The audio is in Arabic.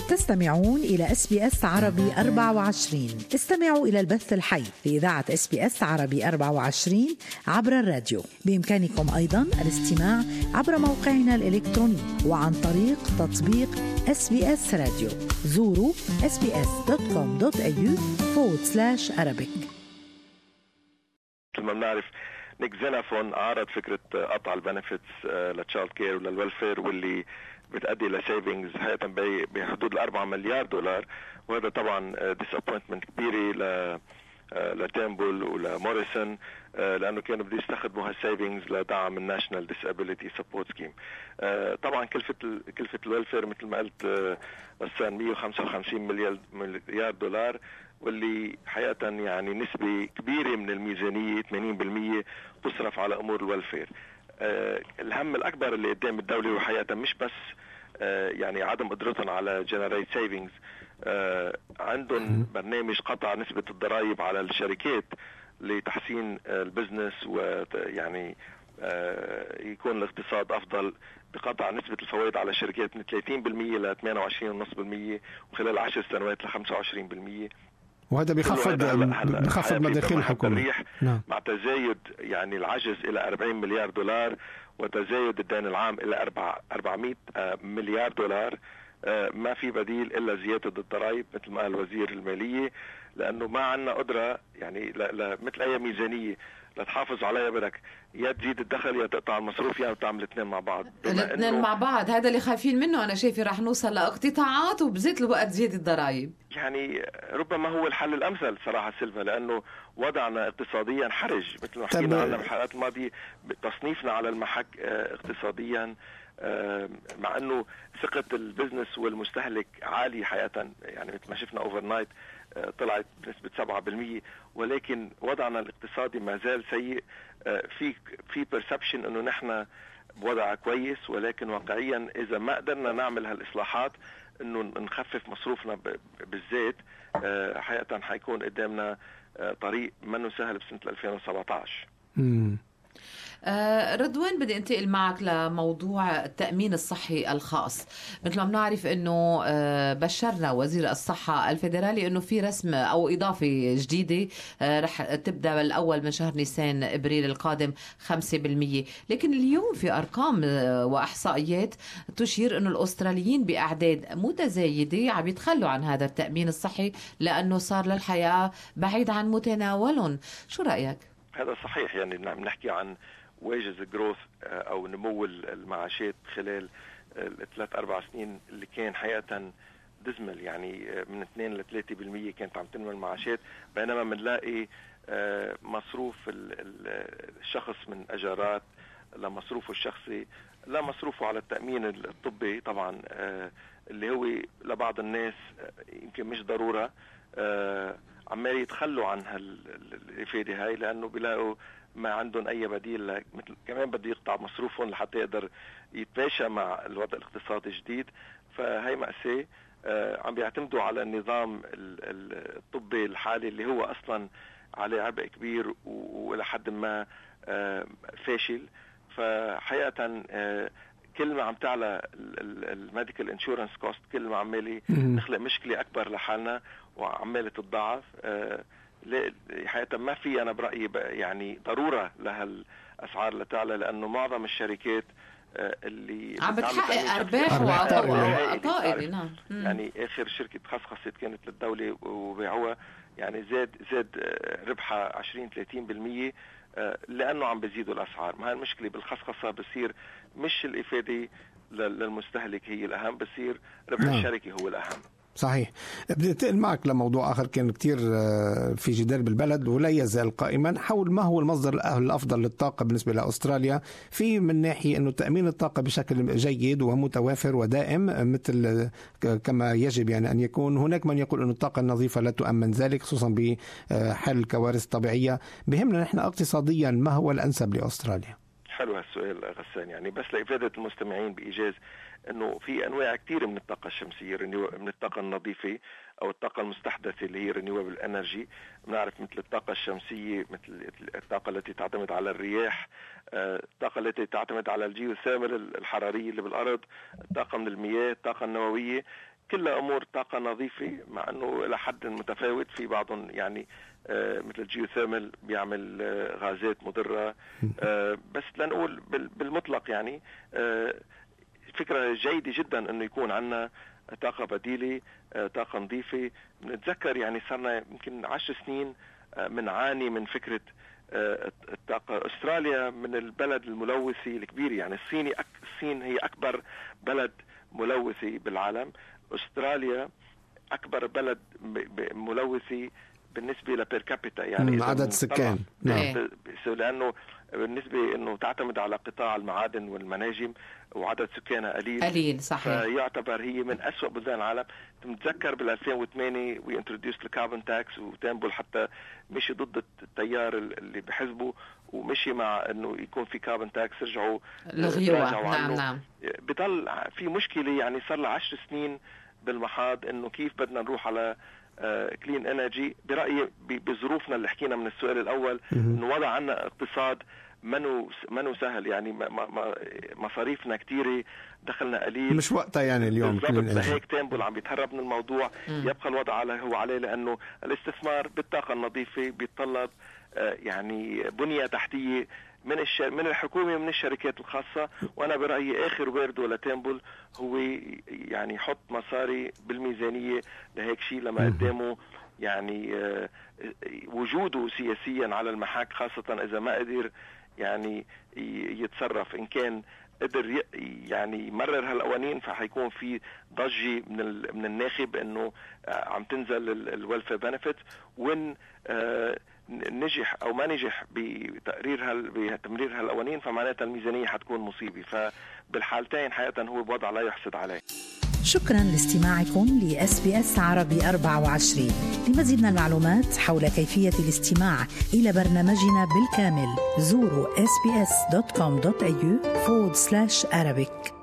تستمعون إلى SBS عربي 24. استمعوا إلى البث الحي لإذاعة SBS عربي 24 عبر الراديو. بإمكانكم أيضا الاستماع عبر موقعنا الإلكتروني وعن طريق تطبيق SBS راديو. زوروا sbs.com.au/Arabic. مثل ما بنعرف نيك زينافون عارض فكرة قطع البنفيتس للتشايلد كير وللويلفير واللي بتأدي لسيفينجز حقيقة بحدود $4 مليار، وهذا طبعا ديسابوينتمنت كبيرة لتيمبل ولموريسون لأنه كانوا بده يستخدموا هالسيفينجز لدعم الناشنال ديسابيليتي سبورت سكيم. طبعا كلفة الويلفير مثل ما قلت غسان $155 مليار، واللي حقيقة يعني نسبة كبيرة من الميزانية 80% تصرف على أمور الويلفير. الهم الأكبر اللي قدام الدولة وحقيقة مش بس يعني عدم قدرتهم على generate savings، عندهم برنامج قطع نسبة الضرائب على الشركات لتحسين البزنس ويعني يكون الاقتصاد أفضل، بقطع نسبة الفوائد على الشركات من 30% ل 28.5% وخلال 10 سنوات ل 25%. وهذا بخفض مداخيل الحكومة مع تزايد يعني العجز إلى $40 مليار وتزايد الدين العام إلى $400 مليار. ما في بديل إلا زيادة الضرائب مثل ما قال وزير المالية، لأنه ما عندنا قدرة يعني مثل أي ميزانية لتحافظ عليها، بدك يا تزيد الدخل يا تقطع المصروف يا تعمل الاثنين مع بعض. الاثنين مع بعض هذا اللي خايفين منه. أنا شايفة رح نوصل لاقتطاعات وبزيت الوقت زيادة الضرائب. يعني ربما هو الحل الأمثل صراحة سيلفا، لأنه وضعنا اقتصاديا حرج مثل ما حكينا عنه بالحلقات الماضية، تصنيفنا على المحك اقتصاديا، مع أنه ثقة البزنس والمستهلك عالي حقيقة، يعني مثل ما شفنا اوفر نايت طلعت بنسبة 7%، ولكن وضعنا الاقتصادي ما زال سيء. في perception انه نحن بوضع كويس، ولكن واقعيا اذا ما قدرنا نعمل هالاصلاحات انه نخفف مصروفنا بالزيت، حقيقة حيكون قدامنا طريق منه سهل بسنة 2017. رضوان، بدي انتقل معك لموضوع التأمين الصحي الخاص. مثل ما بنعرف انه بشرنا وزير الصحة الفيدرالي انه في رسم او اضافة جديدة رح تبدأ بالأول من شهر نيسان ابريل القادم 5%، لكن اليوم في ارقام واحصائيات تشير انه الاستراليين باعداد متزايدة عم يتخلوا عن هذا التأمين الصحي لانه صار للحياة بعيد عن متناولهم. شو رأيك؟ هذا صحيح، يعني بنحكي عن wages growth أو نمو المعاشات خلال 3-4 سنين اللي كان حقيقة دزمل، يعني من 2 ل 3% كانت عم تنمو المعاشات، بينما بنلاقي مصروف الشخص من أجارات لمصروفه الشخصي لمصروفه على التأمين الطبي طبعا، اللي هو لبعض الناس يمكن مش ضرورة، عمال يتخلوا عن الإفادة هاي لأنه بيلاقوا ما عندهم أي بديل، مثل كمان بده يقطع مصروفهم لحتى يقدر يتماشى مع الوضع الاقتصادي الجديد. فهي مأساة. عم بيعتمدوا على النظام الطبي الحالي اللي هو أصلا عليه عبء كبير وإلى حد ما فاشل. فحقيقة كل ما عم تعلى الميديكال انشورنس كوست كل ما عمالي نخلق مشكلة أكبر لحالنا وعمالة تتضاعف. حقيقة ما في أنا برأيي يعني ضرورة لهالأسعار لتعلى، لأنه معظم الشركات اللي عم بتحقق أرباح وعطائل. نعم. يعني آخر شركة خصخصت كانت للدولة وبيعوها، يعني زاد ربحها 20-30% لأنه عم بيزيدوا الأسعار. ما هي المشكلة بالخصخصة بصير مش الإفادة للمستهلك هي الأهم، بصير ربح الشركة هو الأهم. صحيح. بدي أنتقل معك لموضوع آخر كان كتير في جدال بالبلد ولا يزال قائما حول ما هو المصدر الأفضل للطاقة بالنسبة لأستراليا، في من ناحية أنه تأمين الطاقة بشكل جيد ومتوافر ودائم مثل كما يجب يعني أن يكون. هناك من يقول أن الطاقة النظيفة لا تؤمن ذلك خصوصا بحل الكوارث الطبيعية. بهمنا نحن اقتصاديا ما هو الأنسب لأستراليا؟ حلو هالسؤال غسان. يعني بس لإفادة المستمعين بإيجاز انه في انواع كثير من الطاقه الشمسيه، من الطاقه النظيفه او الطاقه المستحدثه اللي هي رينيوبل انرجي. بنعرف مثل الطاقه الشمسيه، مثل الطاقه التي تعتمد على الرياح، الطاقه التي تعتمد على الجيوثيرمال الحراريه اللي بالارض، الطاقه من المياه، الطاقه النوويه. كلها أمور طاقة نظيفة، مع أنه إلى حد متفاوت. في بعضهم يعني مثل الجيوثيرمال بيعمل غازات مضرة، بس لنقول بالمطلق يعني فكرة جيدة جدا أنه يكون عندنا طاقة بديلة، طاقة نظيفة. بنتذكر يعني صارنا يمكن 10 سنين منعاني من فكرة الطاقة. أستراليا من البلد الملوثي الكبير، يعني الصين هي أكبر بلد ملوثي بالعالم. أستراليا أكبر بلد ملوثي بالنسبة لبير كابيتا، يعني عدد السكان. نعم. لأنه بالنسبة أنه تعتمد على قطاع المعادن والمناجم وعدد سكانها قليل صحيح. فيعتبر هي من أسوأ بلدان العالم. تتذكر بال2008 we introduced the carbon tax، وتامبل حتى مشي ضد التيار اللي بحزبه ومشي مع أنه يكون في carbon tax، رجعوا لغيوه. نعم. بضل في مشكلة يعني صار له 10 سنين بالمحاض أنه كيف بدنا نروح على كلين انرجي. برأيي بظروفنا اللي حكينا من السؤال الأول أنه وضع عنا اقتصاد منو سهل، يعني مصاريفنا كتيرة، دخلنا قليل، مش وقتها يعني اليوم. هيك تامبل عم بيتهرب من الموضوع. يبقى الوضع هو عليه، لأنه الاستثمار بالطاقة النظيفة بيتطلب يعني بنية تحتية من الحكومة ومن الشركات الخاصة. وأنا برأيي آخر وارد ولا تامبل هو يعني يحط مصاري بالميزانية لهيك شيء لما قدامه يعني وجوده سياسيا على المحك، خاصة إذا ما قدر يعني يتصرف. إن كان قدر يعني يمرر هالقوانين فحيكون في ضجة من الناخب إنه عم تنزل الويلفير بنفيت. وإن نجح أو ما نجح بتمرير هالقوانين فمعناتها الميزانية حتكون مصيبة. فبالحالتين حقيقة هو بوضع لا يحسد عليه. شكرا لاستماعكم لSBS عربي 24. لمزيد من المعلومات حول كيفية الاستماع إلى برنامجنا بالكامل زوروا sbs.com.au/Arabic.